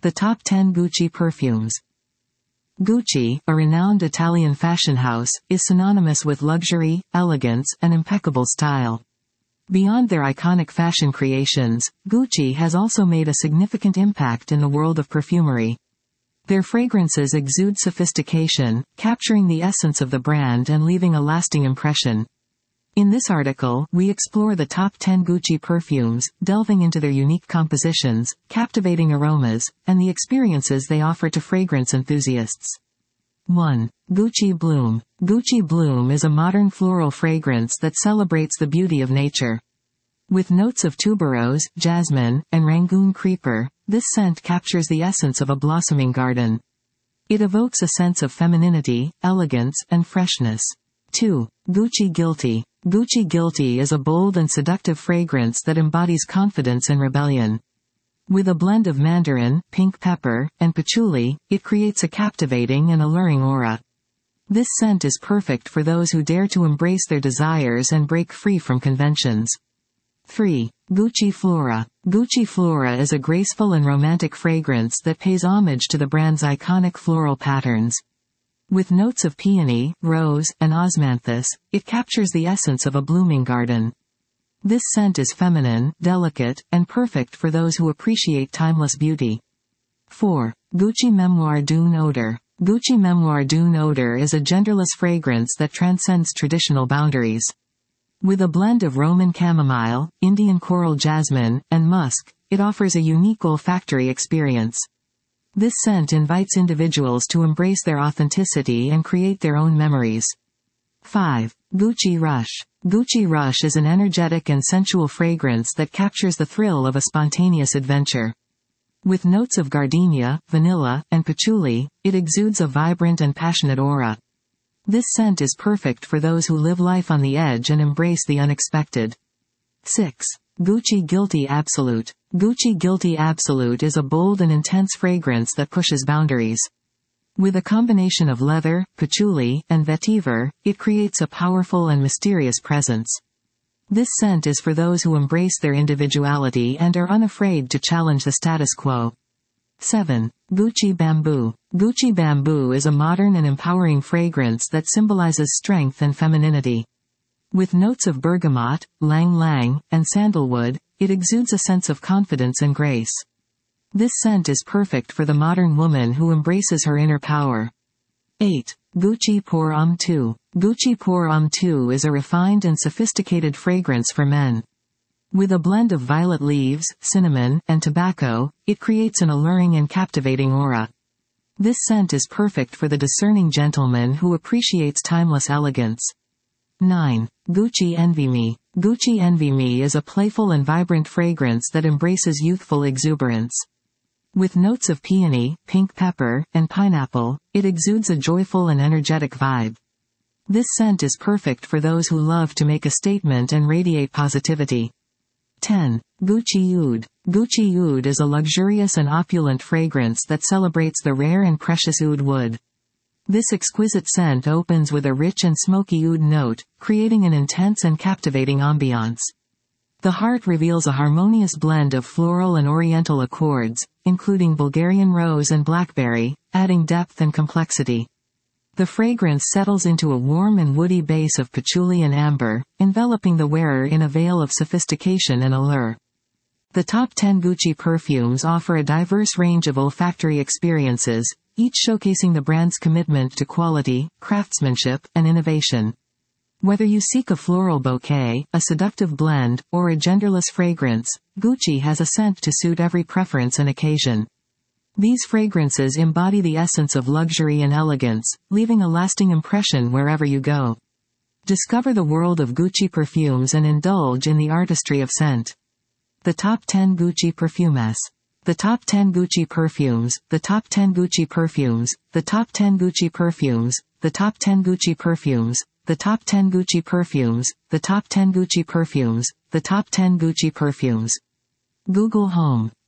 The top 10 Gucci perfumes. Gucci, a renowned Italian fashion house, is synonymous with luxury, elegance, and impeccable style. Beyond their iconic fashion creations, Gucci has also made a significant impact in the world of perfumery. Their fragrances exude sophistication, capturing the essence of the brand and leaving a lasting impression. In this article, we explore the top 10 Gucci perfumes, delving into their unique compositions, captivating aromas, and the experiences they offer to fragrance enthusiasts. 1. Gucci Bloom. Gucci Bloom is a modern floral fragrance that celebrates the beauty of nature. With notes of tuberose, jasmine, and Rangoon creeper, this scent captures the essence of a blossoming garden. It evokes a sense of femininity, elegance, and freshness. 2. Gucci Guilty. Gucci Guilty is a bold and seductive fragrance that embodies confidence and rebellion. With a blend of mandarin, pink pepper, and patchouli, it creates a captivating and alluring aura. This scent is perfect for those who dare to embrace their desires and break free from conventions. 3. Gucci Flora. Gucci Flora is a graceful and romantic fragrance that pays homage to the brand's iconic floral patterns. With notes of peony, rose, and osmanthus, it captures the essence of a blooming garden. This scent is feminine, delicate, and perfect for those who appreciate timeless beauty. 4. Gucci Memoir d'une Odeur. Gucci Memoir d'une Odeur is a genderless fragrance that transcends traditional boundaries. With a blend of Roman chamomile, Indian coral jasmine, and musk, it offers a unique olfactory experience. This scent invites individuals to embrace their authenticity and create their own memories. 5. Gucci Rush. Gucci Rush is an energetic and sensual fragrance that captures the thrill of a spontaneous adventure. With notes of gardenia, vanilla, and patchouli, it exudes a vibrant and passionate aura. This scent is perfect for those who live life on the edge and embrace the unexpected. 6. Gucci Guilty Absolute. Gucci Guilty Absolute is a bold and intense fragrance that pushes boundaries. With a combination of leather, patchouli, and vetiver, it creates a powerful and mysterious presence. This scent is for those who embrace their individuality and are unafraid to challenge the status quo. 7. Gucci Bamboo. Gucci Bamboo is a modern and empowering fragrance that symbolizes strength and femininity. With notes of bergamot, lang lang, and sandalwood, it exudes a sense of confidence and grace. This scent is perfect for the modern woman who embraces her inner power. 8. Gucci Pour Homme 2. Gucci Pour Homme 2 is a refined and sophisticated fragrance for men. With a blend of violet leaves, cinnamon, and tobacco, it creates an alluring and captivating aura. This scent is perfect for the discerning gentleman who appreciates timeless elegance. 9. Gucci Envy Me. Gucci Envy Me is a playful and vibrant fragrance that embraces youthful exuberance. With notes of peony, pink pepper, and pineapple, it exudes a joyful and energetic vibe. This scent is perfect for those who love to make a statement and radiate positivity. 10. Gucci Oud. Gucci Oud is a luxurious and opulent fragrance that celebrates the rare and precious oud wood. This exquisite scent opens with a rich and smoky oud note, creating an intense and captivating ambiance. The heart reveals a harmonious blend of floral and oriental accords, including Bulgarian rose and blackberry, adding depth and complexity. The fragrance settles into a warm and woody base of patchouli and amber, enveloping the wearer in a veil of sophistication and allure. The top 10 Gucci perfumes offer a diverse range of olfactory experiences, each showcasing the brand's commitment to quality, craftsmanship, and innovation. Whether you seek a floral bouquet, a seductive blend, or a genderless fragrance, Gucci has a scent to suit every preference and occasion. These fragrances embody the essence of luxury and elegance, leaving a lasting impression wherever you go. Discover the world of Gucci perfumes and indulge in the artistry of scent. The top 10 Gucci perfumes. The top 10 Gucci perfumes. The top 10 Gucci perfumes. The top 10 Gucci perfumes. The top 10 Gucci perfumes. The top 10 Gucci perfumes. The top 10 Gucci perfumes. The top 10 Gucci perfumes. Google Home.